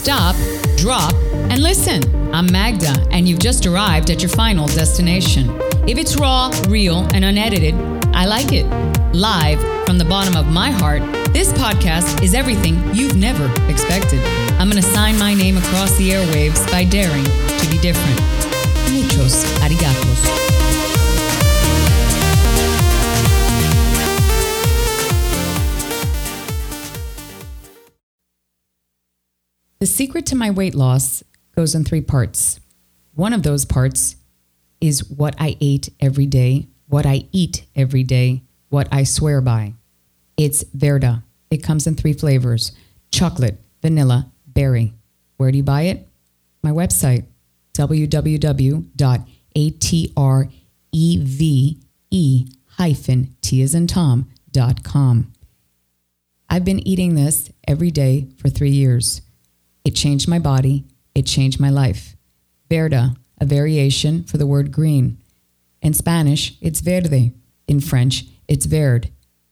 Stop, drop, and listen. I'm Magda, and you've just arrived at your final destination. If it's raw, real, and unedited, I like it. Live from the bottom of my heart, this podcast is everything you've never expected. I'm going to sign my name across the airwaves by daring to be different. Muchos arigatos. The secret to my weight loss goes in 3 parts. One of those parts is what I ate every day, what I eat every day, what I swear by. It's Verda. It comes in 3 flavors: chocolate, vanilla, berry. Where do you buy it? My website, www.atreve-t-as-in-tom.com. I've been eating this every day for 3 years. It changed my body. It changed my life. Verda, a variation for the word green. In Spanish, it's verde. In French, it's verde.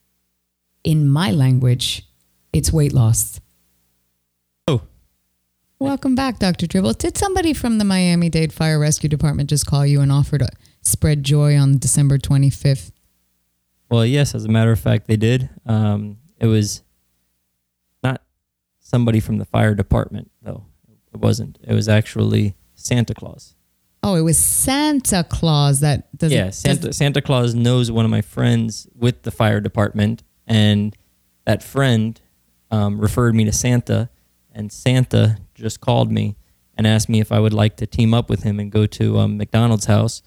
In my language, it's weight loss. Oh. Welcome back, Dr. Dribble. Did somebody from the Miami-Dade Fire Rescue Department just call you and offer to spread joy on December 25th? Well, yes, as a matter of fact, they did. It was not somebody from the fire department, though. It wasn't. It was actually Santa Claus. Oh, it was Santa Claus that does. Yeah, Santa Claus knows one of my friends with the fire department, and that friend referred me to Santa, and Santa just called me and asked me if I would like to team up with him and go to McDonald's house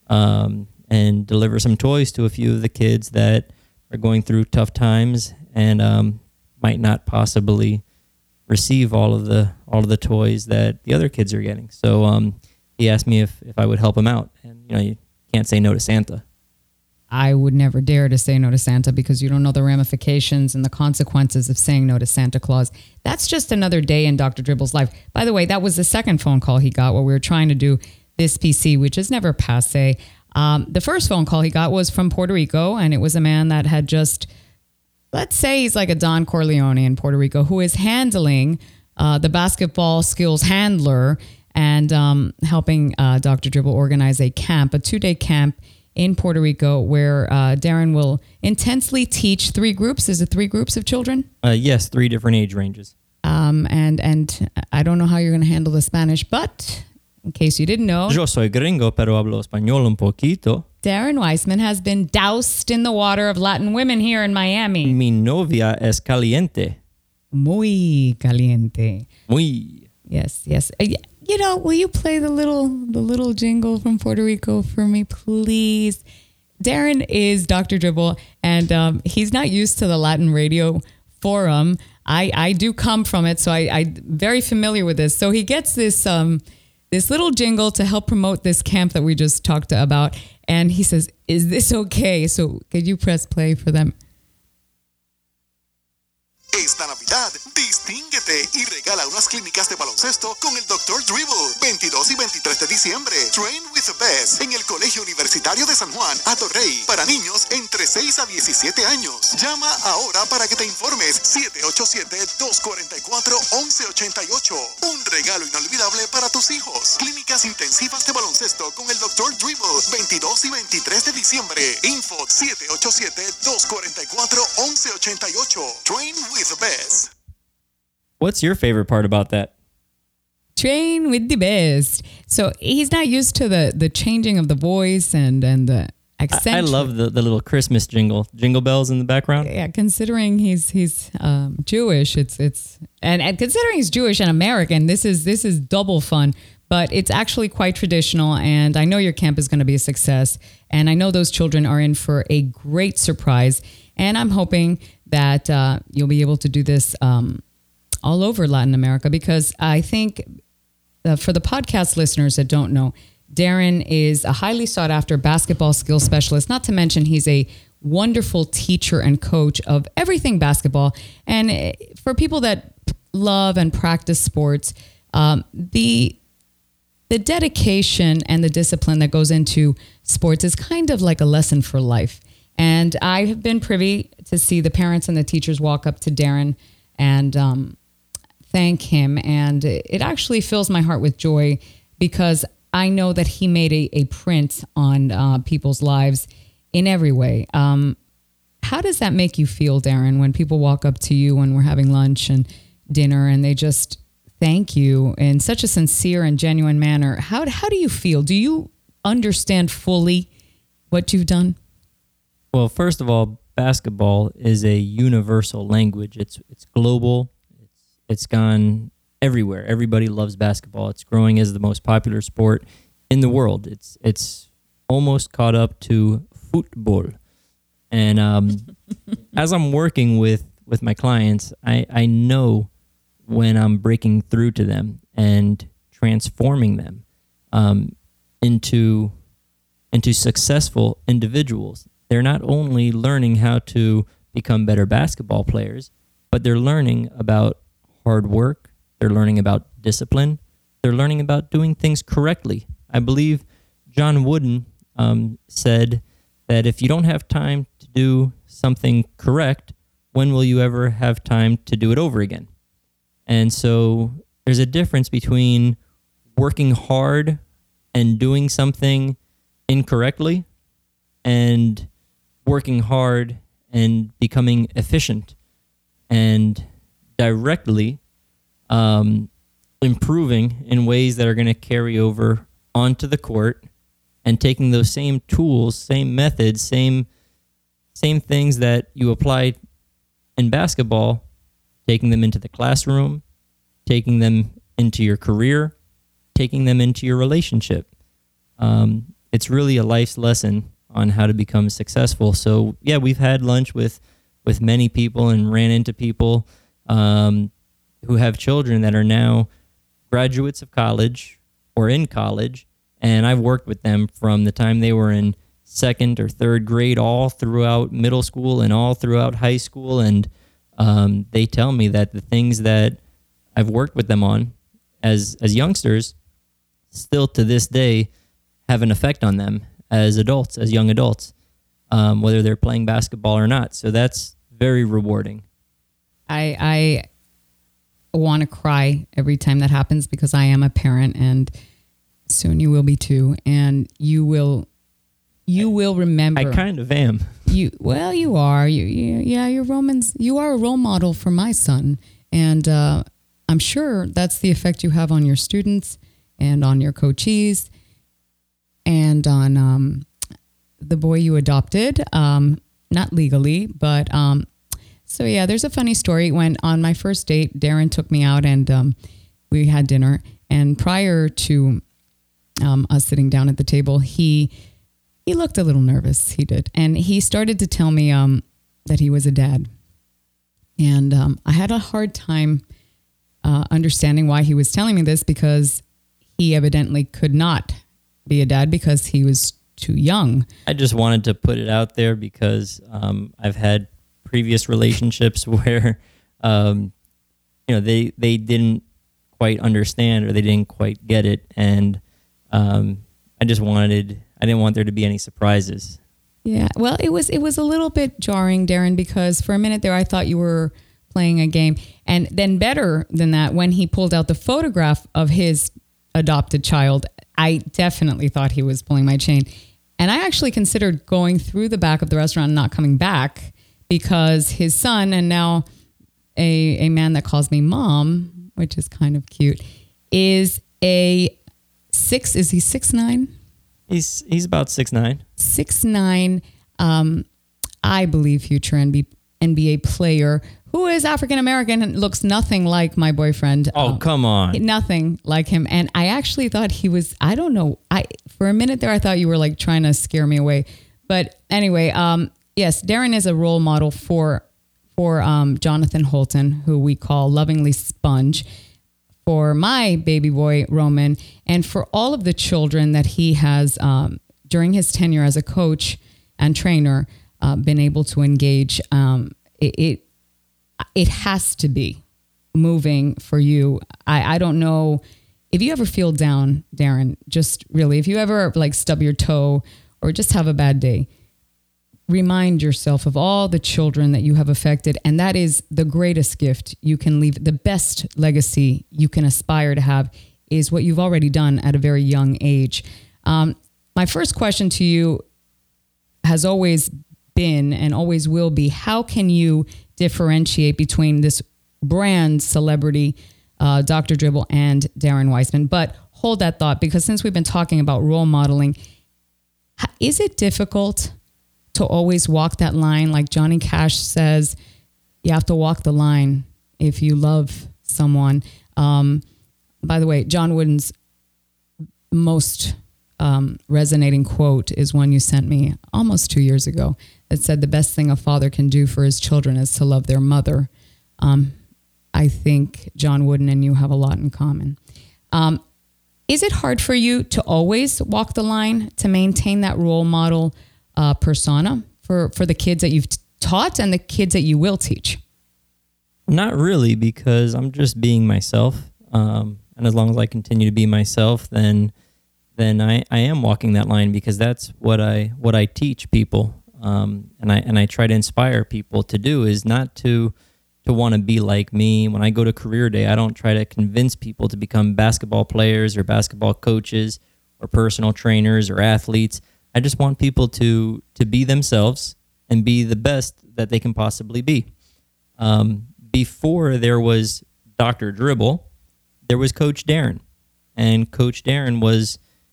and deliver some toys to a few of the kids that are going through tough times and might not possibly receive all of the toys that the other kids are getting. So he asked me if I would help him out, and you can't say no to Santa. I would never dare to say no to Santa because you don't know the ramifications and the consequences of saying no to Santa Claus. That's just another day in Dr. Dribble's life. By the way, that was the second phone call he got while we were trying to do this PC, which is never passe. The first phone call he got was from Puerto Rico, and it was a man that had just, let's say he's like a Don Corleone in Puerto Rico, who is handling the basketball skills handler and helping Dr. Dribble organize a camp, a 2-day camp in Puerto Rico where Darren will intensely teach 3 groups. Is it 3 groups of children? Yes, 3 different age ranges. And I don't know how you're going to handle the Spanish, but in case you didn't know, Yo soy gringo, pero hablo español un poquito. Darren Weissman has been doused in the water of Latin women here in Miami. Mi novia es caliente. Muy caliente. Muy. Yes. Will you play the little jingle from Puerto Rico for me, please? Darren is Dr. Dribble, and he's not used to the Latin radio forum. I do come from it, so I'm very familiar with this. So he gets this little jingle to help promote this camp that we just talked about, and he says, "Is this okay?" So could you press play for them? Esta Navidad, distínguete y regala unas clínicas de baloncesto con el Dr. Dribble. 22 y 23 de diciembre. Train with the Best en el Colegio Universitario de San Juan, Atorrey. Para niños entre 6 a 17 años. Llama ahora para que te informes. 787-244-1188. Un regalo inolvidable para tus hijos. Clínicas intensivas de baloncesto con el Dr. Dribble. 22 y 23 de diciembre. Info 787-244-1188. Train with the Best. What's your favorite part about that? Train with the best. So he's not used to the changing of the voice and the accent. I love the little Christmas jingle bells in the background. Yeah, considering he's Jewish, it's and considering he's Jewish and American, this is double fun. But it's actually quite traditional, and I know your camp is going to be a success, and I know those children are in for a great surprise. And I'm hoping that you'll be able to do this all over Latin America, because I think for the podcast listeners that don't know, Darren is a highly sought after basketball skills specialist, not to mention he's a wonderful teacher and coach of everything basketball. And for people that love and practice sports, the dedication and the discipline that goes into sports is kind of like a lesson for life. And I have been privy to see the parents and the teachers walk up to Darren and thank him. And it actually fills my heart with joy because I know that he made a print on people's lives in every way. How does that make you feel, Darren, when people walk up to you when we're having lunch and dinner and they just thank you in such a sincere and genuine manner? How do you feel? Do you understand fully what you've done? Well, first of all, basketball is a universal language. It's global. It's gone everywhere. Everybody loves basketball. It's growing as the most popular sport in the world. It's almost caught up to football. And as I'm working with my clients, I know when I'm breaking through to them and transforming them into successful individuals. They're not only learning how to become better basketball players, but they're learning about hard work. They're learning about discipline. They're learning about doing things correctly. I believe John Wooden said that if you don't have time to do something correct, when will you ever have time to do it over again? And so there's a difference between working hard and doing something incorrectly and working hard and becoming efficient and directly improving in ways that are going to carry over onto the court and taking those same tools, same methods, same things that you apply in basketball, taking them into the classroom, taking them into your career, taking them into your relationship. It's really a life's lesson on how to become successful. So yeah, we've had lunch with many people and ran into people who have children that are now graduates of college or in college. And I've worked with them from the time they were in second or third grade, all throughout middle school and all throughout high school. And they tell me that the things that I've worked with them on as youngsters still to this day have an effect on them as adults, as young adults, whether they're playing basketball or not. So that's very rewarding. I want to cry every time that happens because I am a parent and soon you will be too. And you will remember. I kind of am. You are. You're Romans. You are a role model for my son. And I'm sure that's the effect you have on your students and on your coachees and on the boy you adopted, not legally, but so yeah, there's a funny story. When on my first date, Darren took me out and we had dinner. And prior to us sitting down at the table, he looked a little nervous. He did, and he started to tell me that he was a dad, and I had a hard time understanding why he was telling me this because he evidently could not be a dad because he was too young. I just wanted to put it out there because I've had previous relationships where they didn't quite understand or they didn't quite get it, and I didn't want there to be any surprises. Yeah, well, it was a little bit jarring, Darren, because for a minute there I thought you were playing a game, and then better than that, when he pulled out the photograph of his adopted child, I definitely thought he was pulling my chain. And I actually considered going through the back of the restaurant and not coming back because his son, and now a man that calls me mom, which is kind of cute, is is he 6'9"? He's about 6'9". 6'9", I believe future NBA player who is African American and looks nothing like my boyfriend. Oh, come on. Nothing like him. And I actually thought he was, I don't know. For a minute there, I thought you were like trying to scare me away. But anyway, yes, Darren is a role model for Jonathan Holton, who we call lovingly Sponge, for my baby boy, Roman, and for all of the children that he has, during his tenure as a coach and trainer, been able to engage. It has to be moving for you. I don't know if you ever feel down, Darren, just really, if you ever like stub your toe or just have a bad day, remind yourself of all the children that you have affected. And that is the greatest gift you can leave. The best legacy you can aspire to have is what you've already done at a very young age. My first question to you has always been and always will be, how can you differentiate between this brand celebrity, Dr. Dribble, and Darren Weissman? But hold that thought, because since we've been talking about role modeling, is it difficult to always walk that line? Like Johnny Cash says, you have to walk the line if you love someone. By the way, John Wooden's most resonating quote is one you sent me almost 2 years ago that said the best thing a father can do for his children is to love their mother. I think John Wooden and you have a lot in common. Is it hard for you to always walk the line, to maintain that role model persona for the kids that you've taught and the kids that you will teach? Not really, because I'm just being myself. And as long as I continue to be myself, then I am walking that line, because that's what I teach people. And I try to inspire people to do, is not to want to be like me. When I go to career day, I don't try to convince people to become basketball players or basketball coaches or personal trainers or athletes. I just want people to be themselves and be the best that they can possibly be. Before there was Dr. Dribble, there was Coach Darren. And Coach Darren was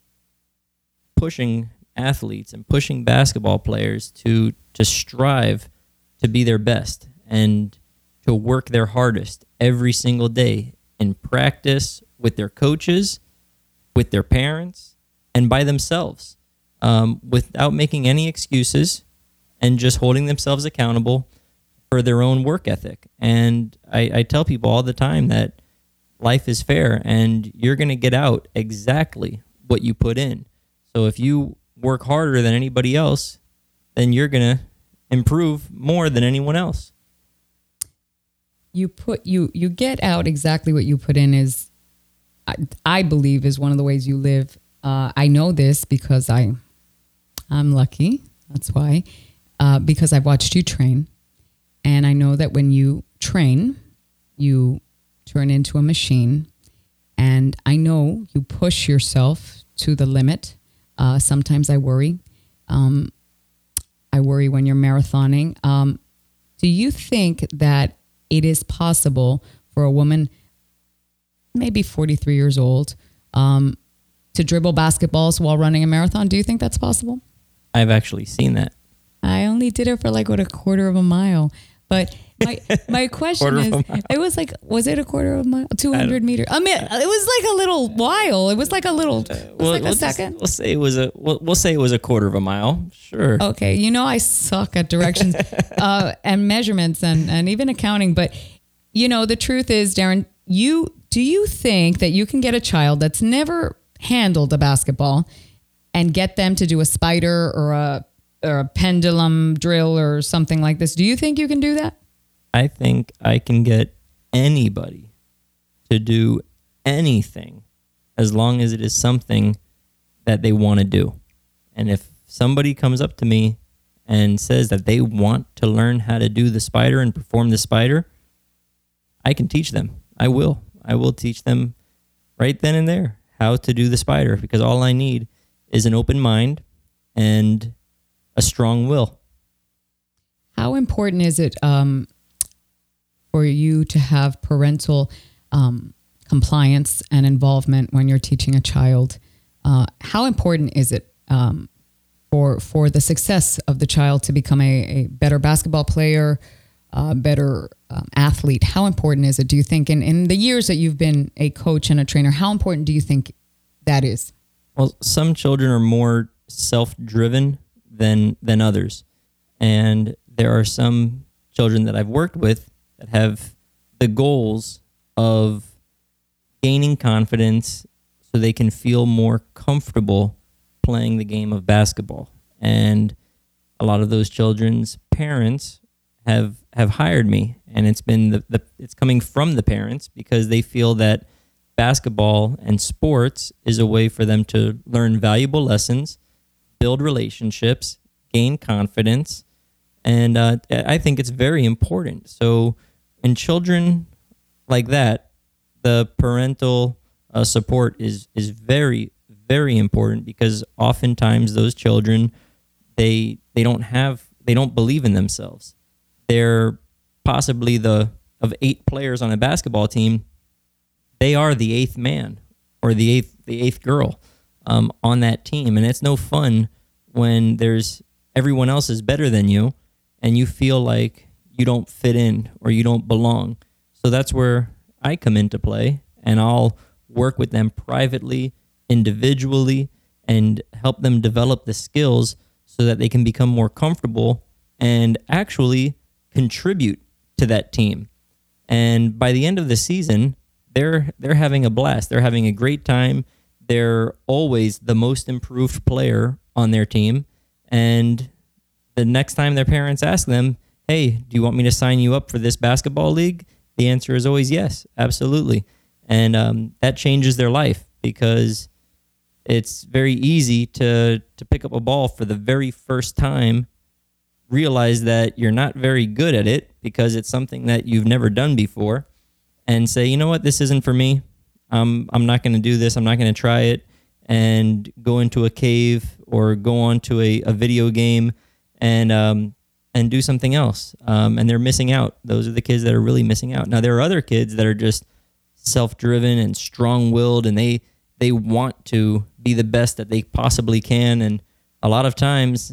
pushing athletes and pushing basketball players to strive to be their best and to work their hardest every single day in practice with their coaches, with their parents, and by themselves, without making any excuses and just holding themselves accountable for their own work ethic. And I tell people all the time that life is fair and you're going to get out exactly what you put in. So if you work harder than anybody else, then you're going to improve more than anyone else. You get out exactly what you put in is, I believe, is one of the ways you live. I know this because I'm lucky. That's why, because I've watched you train, and I know that when you train, you turn into a machine, and I know you push yourself to the limit. Sometimes I worry. I worry when you're marathoning. Do you think that it is possible for a woman, maybe 43 years old, to dribble basketballs while running a marathon? Do you think that's possible? I've actually seen that. I only did it for like, a quarter of a mile. But my question is, was it a quarter of a mile? 200 meters? I mean, it was like a little while. It was like a little, a second. We'll say it was a quarter of a mile. Sure. Okay. I suck at directions and measurements and even accounting. But, the truth is, Darren, do you think that you can get a child that's never handled a basketball and get them to do a spider or a pendulum drill or something like this? Do you think you can do that? I think I can get anybody to do anything as long as it is something that they want to do. And if somebody comes up to me and says that they want to learn how to do the spider and perform the spider, I can teach them. I will teach them right then and there how to do the spider, because all I need is an open mind and a strong will. How important is it for you to have parental compliance and involvement when you're teaching a child? How important is it for the success of the child to become a better basketball player, better athlete? How important is it, do you think, in the years that you've been a coach and a trainer, how important do you think that is? Well, some children are more self-driven than others. And there are some children that I've worked with that have the goals of gaining confidence so they can feel more comfortable playing the game of basketball. And a lot of those children's parents have hired me, and it's been it's coming from the parents, because they feel that basketball and sports is a way for them to learn valuable lessons, build relationships, gain confidence, And I think it's very important. So in children like that, the parental support is very, very important, because oftentimes those children, they don't believe in themselves. They're possibly of 8 players on a basketball team, they are the 8th man or the eighth girl on that team. And it's no fun when everyone else is better than you and you feel like you don't fit in or you don't belong. So that's where I come into play, and I'll work with them privately, individually, and help them develop the skills so that they can become more comfortable and actually contribute to that team. And by the end of the season, they're having a blast. They're having a great time. They're always the most improved player on their team. And the next time their parents ask them, hey, do you want me to sign you up for this basketball league? The answer is always yes, absolutely. And that changes their life, because it's very easy to pick up a ball for the very first time, realize that you're not very good at it because it's something that you've never done before, and say, you know what, this isn't for me. I'm not going to do this. I'm not going to try it, and go into a cave or go onto a video game and do something else. And they're missing out. Those are the kids that are really missing out. Now, there are other kids that are just self-driven and strong-willed, and they want to be the best that they possibly can. And a lot of times,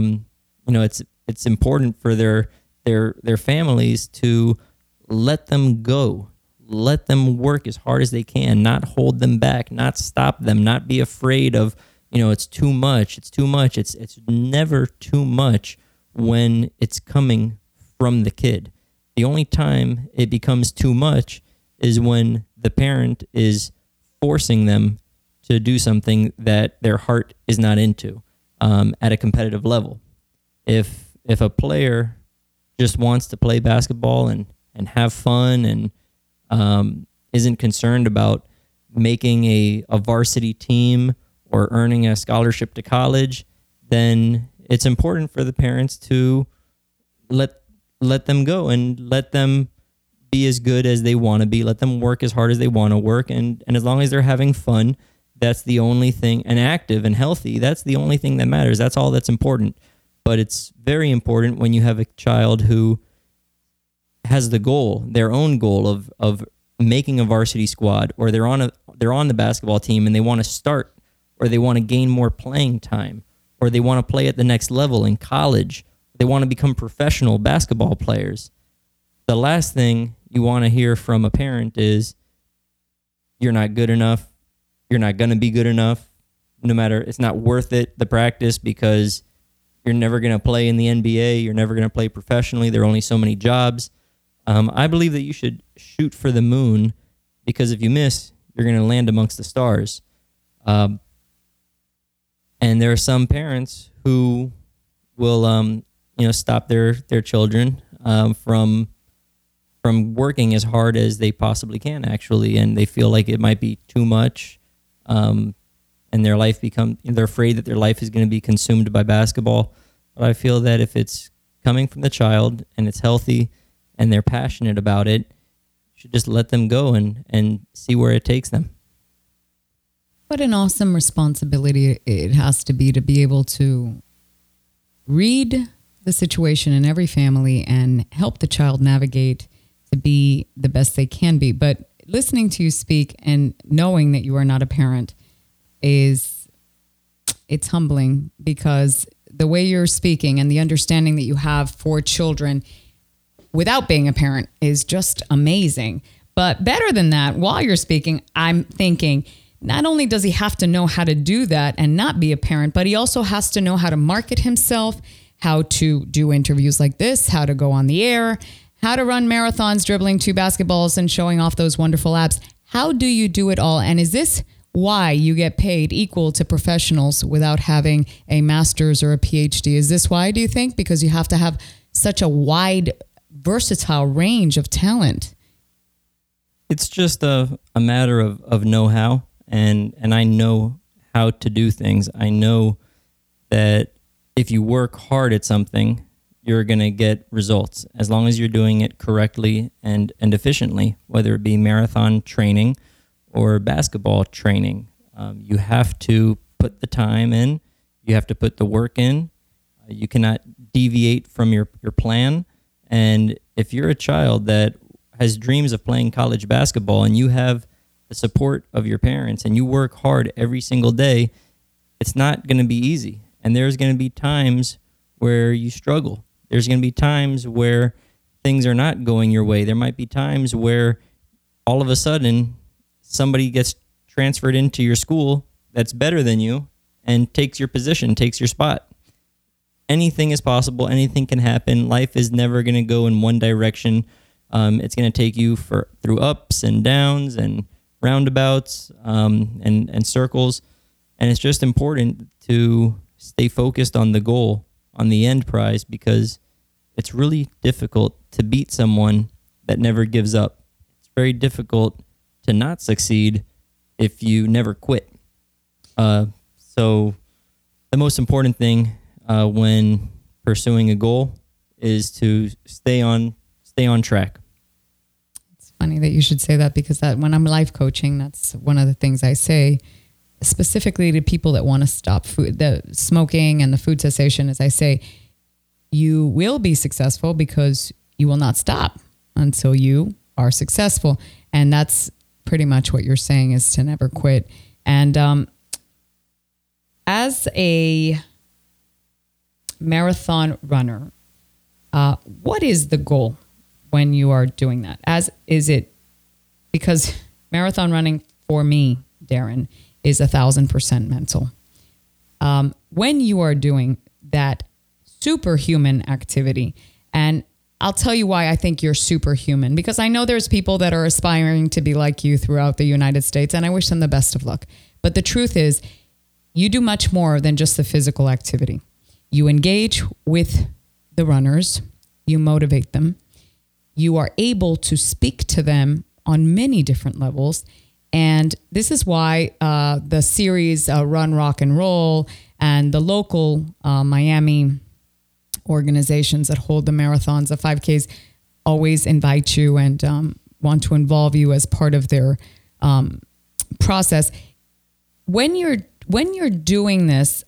it's important for their families to let them go, let them work as hard as they can, not hold them back, not stop them, not be afraid of, it's too much. It's too much. It's never too much when it's coming from the kid. The only time it becomes too much is when the parent is forcing them to do something that their heart is not into at a competitive level. If a player just wants to play basketball and have fun and isn't concerned about making a varsity team or earning a scholarship to college, then it's important for the parents to let them go and let them be as good as they want to be. Let them work as hard as they want to work. And as long as they're having fun, that's the only thing, and active and healthy, that's the only thing that matters. That's all that's important. But it's very important when you have a child who has the goal, their own goal of making a varsity squad, or they're on the basketball team and they want to start, or they want to gain more playing time, or they want to play at the next level in college. They want to become professional basketball players. The last thing you want to hear from a parent is, you're not good enough. You're not going to be good enough. No matter, it's not worth it, the practice, because you're never going to play in the NBA. You're never going to play professionally. There are only so many jobs. I believe that you should shoot for the moon, because if you miss, you're going to land amongst the stars. And there are some parents who will, stop their children from working as hard as they possibly can, actually, and they feel like it might be too much, and they're afraid that their life is going to be consumed by basketball. But I feel that if it's coming from the child and it's healthy and they're passionate about it, you should just let them go and see where it takes them. What an awesome responsibility it has to be able to read the situation in every family and help the child navigate to be the best they can be. But listening to you speak and knowing that you are not a parent it's humbling, because the way you're speaking and the understanding that you have for children without being a parent is just amazing. But better than that, while you're speaking, I'm thinking, not only does he have to know how to do that and not be a parent, but he also has to know how to market himself, how to do interviews like this, how to go on the air, how to run marathons, dribbling 2 basketballs and showing off those wonderful abs. How do you do it all? And is this why you get paid equal to professionals without having a master's or a PhD? Is this why, do you think? Because you have to have such a wide, versatile range of talent. It's just a matter of know-how, and I know how to do things. I know that if you work hard at something, you're going to get results as long as you're doing it correctly and efficiently, whether it be marathon training or basketball training. You have to put the time in. You have to put the work in. You cannot deviate from your plan. And if you're a child that has dreams of playing college basketball and you have the support of your parents and you work hard every single day, it's not going to be easy. And there's going to be times where you struggle. There's going to be times where things are not going your way. There might be times where all of a sudden somebody gets transferred into your school that's better than you and takes your position, takes your spot. Anything is possible. Anything can happen. Life is never going to go in one direction. It's going to take you through ups and downs and roundabouts and circles. And it's just important to stay focused on the goal, on the end prize, because it's really difficult to beat someone that never gives up. It's very difficult to not succeed if you never quit. So the most important thing when pursuing a goal is to stay on track. It's funny that you should say that, because that when I'm life coaching, that's one of the things I say specifically to people that want to stop the smoking and the food cessation. As I say, you will be successful because you will not stop until you are successful. And that's pretty much what you're saying, is to never quit. And as a marathon runner, what is the goal when you are doing that? Because marathon running for me, Darren, is 1,000% mental. When you are doing that superhuman activity, and I'll tell you why I think you're superhuman, because I know there's people that are aspiring to be like you throughout the United States, and I wish them the best of luck. But the truth is, you do much more than just the physical activity. You engage with the runners, you motivate them, you are able to speak to them on many different levels. And this is why the series Run, Rock, and Roll and the local Miami organizations that hold the marathons, the 5Ks, always invite you and want to involve you as part of their process. When you're doing this,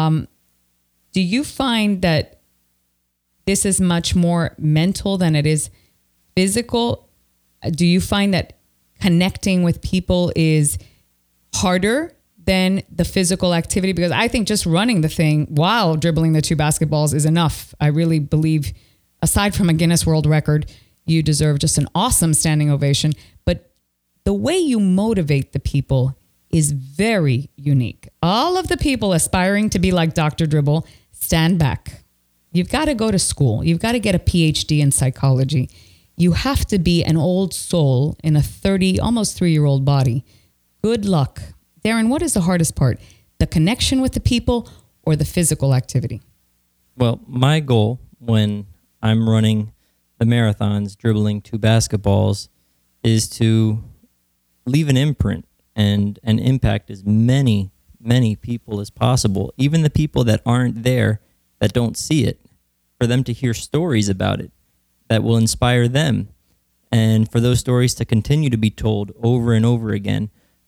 do you find that this is much more mental than it is physical? Do you find that connecting with people is harder than the physical activity? Because I think just running the thing while dribbling the 2 basketballs is enough. I really believe, aside from a Guinness World Record, you deserve just an awesome standing ovation. But the way you motivate the people is very unique. All of the people aspiring to be like Dr. Dribble, stand back. You've got to go to school. You've got to get a PhD in psychology. You have to be an old soul in a almost 3-year-old body. Good luck. Darren, what is the hardest part? The connection with the people or the physical activity? Well, my goal when I'm running the marathons, dribbling 2 basketballs, is to leave an imprint and impact as many people as possible, even the people that aren't there, that don't see it, for them to hear stories about it that will inspire them, and for those stories to continue to be told over and over again.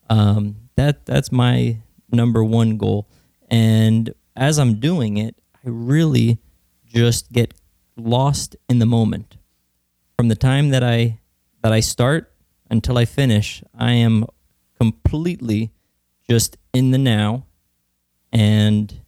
That's my number one goal. And as I'm doing it, I really just get lost in the moment. From the time that I start until I finish, I am completely just in the now and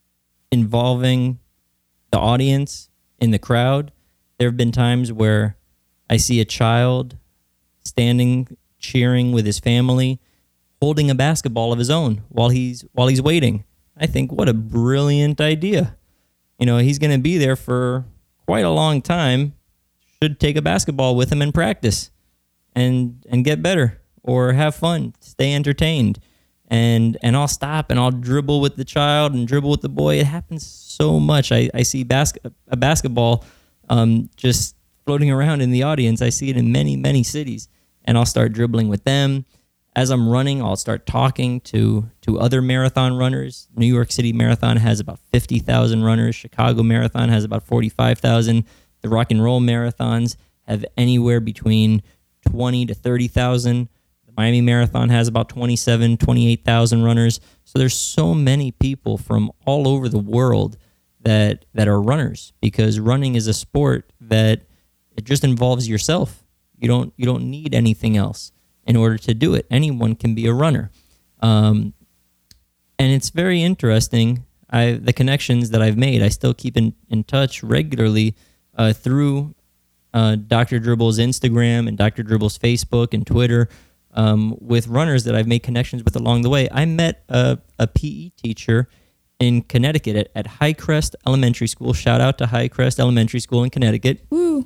involving the audience in the crowd. There have been times where I see a child standing, cheering with his family, holding a basketball of his own while he's waiting. I think, what a brilliant idea. He's going to be there for quite a long time. Should take a basketball with him and practice and get better or have fun, stay entertained. And I'll stop and I'll dribble with the child and dribble with the boy. It happens so much. I see a basketball just floating around in the audience. I see it in many, many cities, and I'll start dribbling with them. as I'm running, I'll start talking to other marathon runners. New York City Marathon has about 50,000 runners. Chicago Marathon has about 45,000. The Rock and Roll Marathons have anywhere between 20 to 30,000. The Miami Marathon has about 28,000 runners. So there's so many people from all over the world that are runners, because running is a sport that it just involves yourself. You don't need anything else in order to do it. Anyone can be a runner. And it's very interesting. The connections that I've made, I still keep in touch regularly through Dr. Dribble's Instagram and Dr. Dribble's Facebook and Twitter, with runners that I've made connections with along the way. I met a PE teacher in Connecticut at Highcrest Elementary School. Shout out to Highcrest Elementary School in Connecticut. Woo.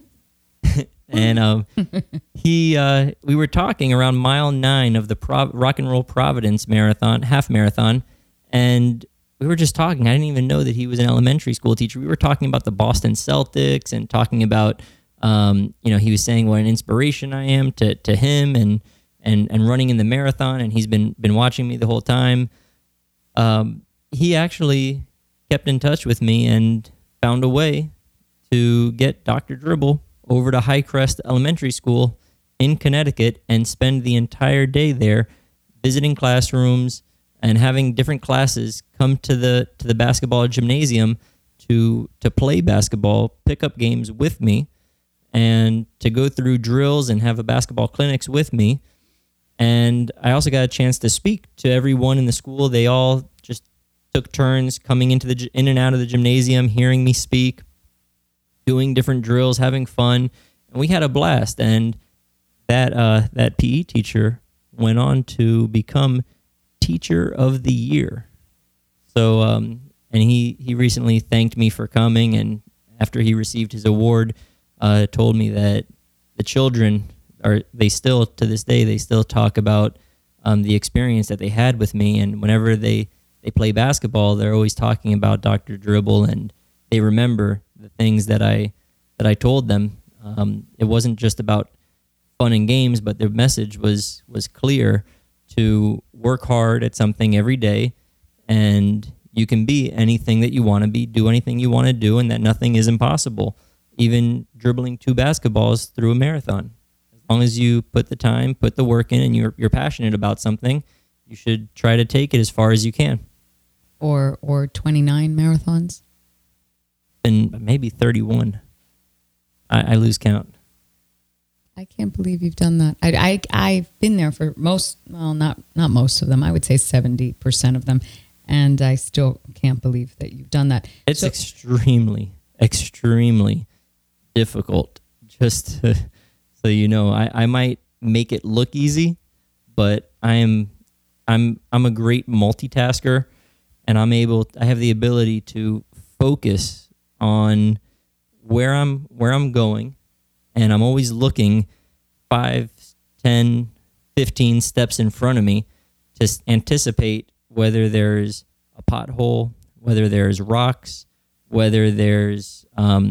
And we were talking around mile 9 of the Rock and Roll Providence Marathon, half marathon, and we were just talking. I didn't even know that he was an elementary school teacher. We were talking about the Boston Celtics and talking about, he was saying what an inspiration I am to him and running in the marathon, and he's been watching me the whole time. He actually kept in touch with me and found a way to get Dr. Dribble over to Highcrest Elementary School in Connecticut and spend the entire day there visiting classrooms and having different classes come to the basketball gymnasium to play basketball, pick up games with me, and to go through drills and have a basketball clinics with me. And I also got a chance to speak to everyone in the school. They all just took turns coming in and out of the gymnasium, hearing me speak, doing different drills, having fun, and we had a blast. And that PE teacher went on to become Teacher of the Year. So, and he recently thanked me for coming, and after he received his award, told me that the children they still to this day they still talk about the experience that they had with me, and whenever they play basketball, they're always talking about Dr. Dribble, and they remember the things that I told them. It wasn't just about fun and games, but the message was clear: to work hard at something every day, and you can be anything that you want to be, do anything you want to do, and that nothing is impossible. Even dribbling 2 basketballs through a marathon. As long as you put the time, put the work in, and you're passionate about something, you should try to take it as far as you can. Or 29 marathons? And maybe 31. I lose count. I can't believe you've done that. I've been there for not most of them. I would say 70% of them. And I still can't believe that you've done that. It's extremely, extremely difficult. Just so you know, I might make it look easy, but I'm a great multitasker, and I have the ability to focus on where I'm going, and I'm always looking 5, 10, 15 steps in front of me to anticipate whether there's a pothole, whether there's rocks, whether there's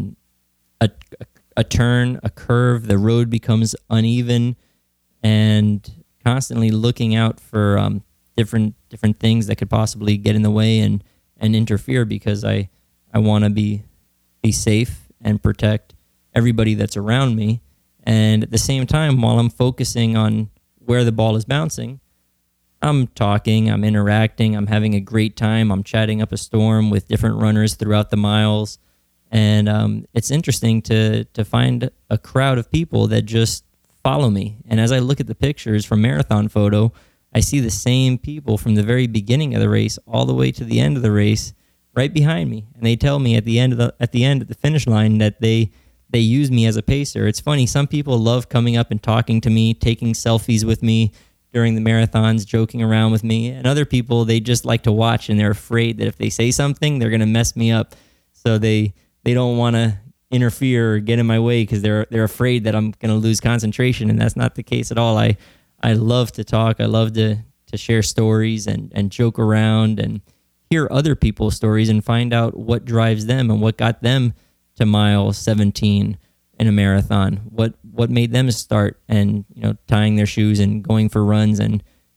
a turn, a curve, the road becomes uneven, and constantly looking out for different things that could possibly get in the way and interfere, because I want to be safe and protect everybody that's around me. And at the same time, while I'm focusing on where the ball is bouncing, I'm talking, I'm interacting, I'm having a great time, I'm chatting up a storm with different runners throughout the miles. And it's interesting to find a crowd of people that just follow me. And as I look at the pictures from Marathon Photo, I see the same people from the very beginning of the race all the way to the end of the race right behind me. And they tell me at the end at the finish line that they use me as a pacer. It's funny, some people love coming up and talking to me, taking selfies with me during the marathons, joking around with me. And other people, they just like to watch, and they're afraid that if they say something, they're going to mess me up. So they don't want to interfere or get in my way because they're afraid that I'm going to lose concentration, and that's not the case at all. I love to talk. I love to share stories and joke around and hear other people's stories and find out what drives them and what got them to mile 17 in a marathon. What made them start and tying their shoes and going for runs and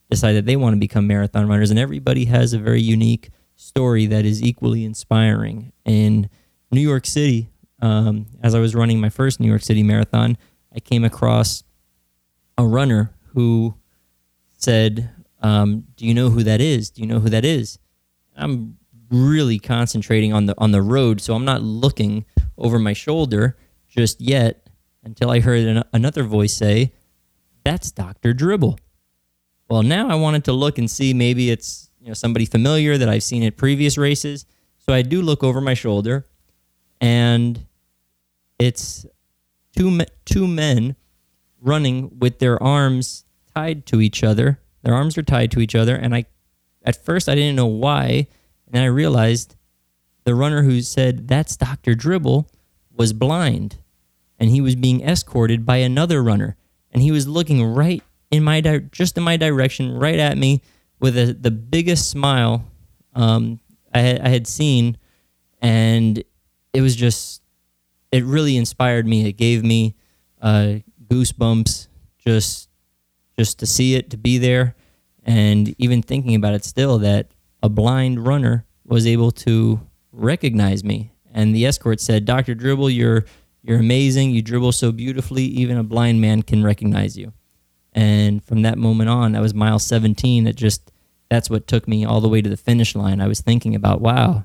decide that they want to become marathon runners. And everybody has a very unique story that is equally inspiring. In New York City, as I was running my first New York City marathon, I came across a runner who said, do you know who that is? Do you know who that is? I'm really concentrating on the road, so I'm not looking over my shoulder just yet until I heard another voice say, that's Dr. Dribble. Well, now I wanted to look and see maybe it's somebody familiar that I've seen at previous races. So I do look over my shoulder, and it's two men running with their arms tied to each other. Their arms are tied to each other, and at first I didn't know why, and then I realized the runner who said, that's Dr. Dribble, was blind, and he was being escorted by another runner, and he was looking right in my direction, right at me, with the biggest smile I had seen, and it was it really inspired me. It gave me goosebumps just to see it, to be there, and even thinking about it still, that a blind runner was able to recognize me. And the escort said, Dr. Dribble, you're amazing. You dribble so beautifully. Even a blind man can recognize you. And from that moment on, that was mile 17. That's what took me all the way to the finish line. I was thinking about, wow,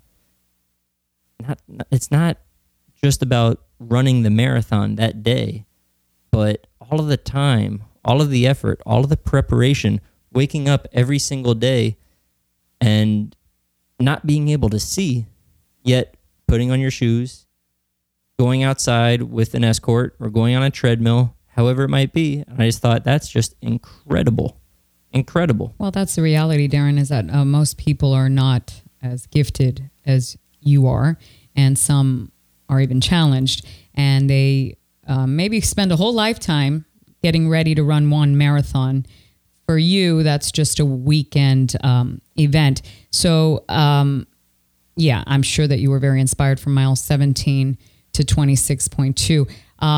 it's not just about running the marathon that day, but all of the time, all of the effort, all of the preparation, waking up every single day and not being able to see, yet putting on your shoes, going outside with an escort or going on a treadmill, however it might be. And I just thought, that's just incredible. Incredible. Well, that's the reality, Darren, is that most people are not as gifted as you are, and some are even challenged, and they maybe spend a whole lifetime getting ready to run one marathon. For you, that's just a weekend event. So, yeah, I'm sure that you were very inspired from mile 17 to 26.2.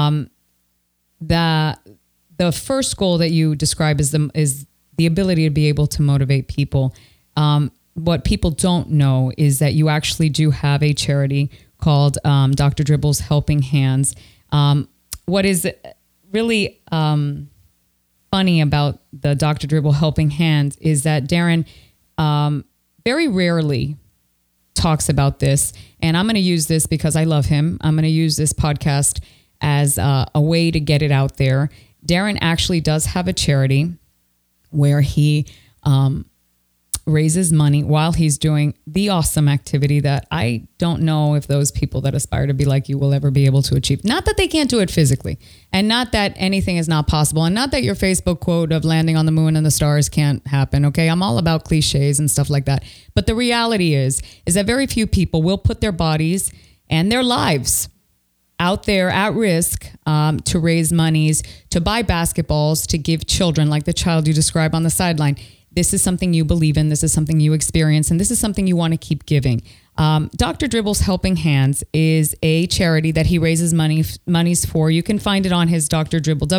The first goal that you describe is the ability to be able to motivate people. What people don't know is that you actually do have a charity called Dr. Dribble's Helping Hands. What is really funny about the Dr. Dribble Helping Hands is that Darren very rarely talks about this, and I'm going to use this because I love him. I'm going to use this podcast as a way to get it out there. Darren actually does have a charity where he raises money while he's doing the awesome activity that I don't know if those people that aspire to be like you will ever be able to achieve. Not that they can't do it physically, and not that anything is not possible, and not that your Facebook quote of landing on the moon and the stars can't happen, okay? I'm all about cliches and stuff like that. But the reality is that very few people will put their bodies and their lives out there at risk to raise monies, to buy basketballs, to give children, like the child you describe on the sideline. This is something you believe in. This is something you experience, and this is something you want to keep giving. Dr. Dribble's Helping Hands is a charity that he raises monies for. You can find it on his Dr. Dribble,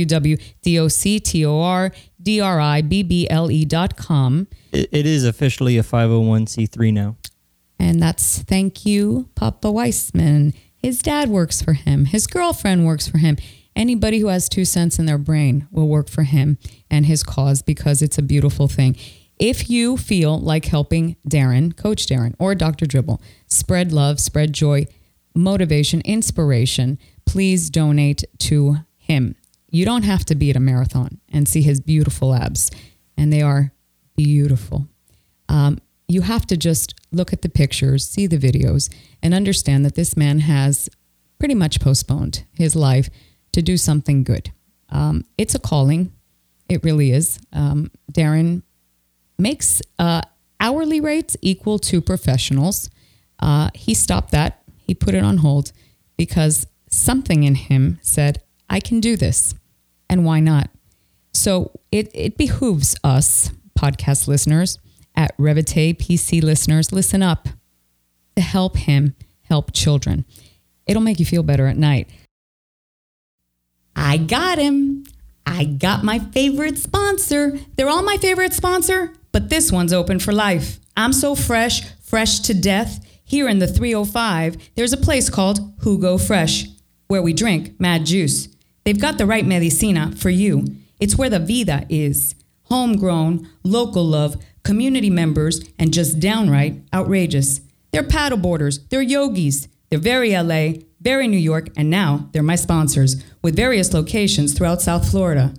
www.doctoribble.com. It is officially a 501c3 now. And that's thank you, Papa Weissman. His dad works for him. His girlfriend works for him. Anybody who has 2 cents in their brain will work for him and his cause, because it's a beautiful thing. If you feel like helping Darren, Coach Darren, or Dr. Dribble spread love, spread joy, motivation, inspiration, please donate to him. You don't have to be at a marathon and see his beautiful abs, and they are beautiful. You have to just look at the pictures, see the videos, and understand that this man has pretty much postponed his life to do something good. It's a calling. It really is. Darren makes hourly rates equal to professionals. He stopped that. He put it on hold because something in him said, I can do this. And why not? So it behooves us, podcast listeners, at Revite PC listeners, listen up, to help him help children. It'll make you feel better at night. I got him. I got my favorite sponsor. They're all my favorite sponsor, but this one's open for life. I'm so fresh to death. Here in the 305, there's a place called Jugo Fresh, where we drink mad juice. They've got the right medicina for you. It's where the vida is. Homegrown, local love, community members, and just downright outrageous. They're paddleboarders, they're yogis, they're very LA, very New York, and now they're my sponsors, with various locations throughout South Florida.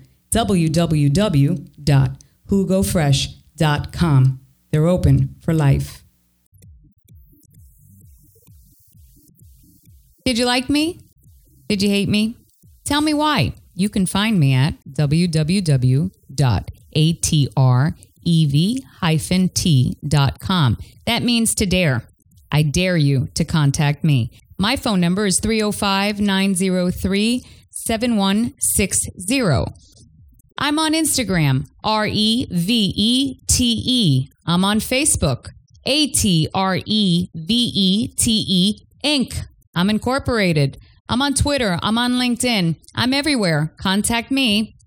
www.jugofresh.com. They're open for life. Did you like me? Did you hate me? Tell me why. You can find me at www.atrev-t.com. That means to dare. I dare you to contact me. My phone number is 305-903-7160. I'm on Instagram, REVETE. I'm on Facebook, ATREVETE Inc. I'm incorporated. I'm on Twitter. I'm on LinkedIn. I'm everywhere. Contact me.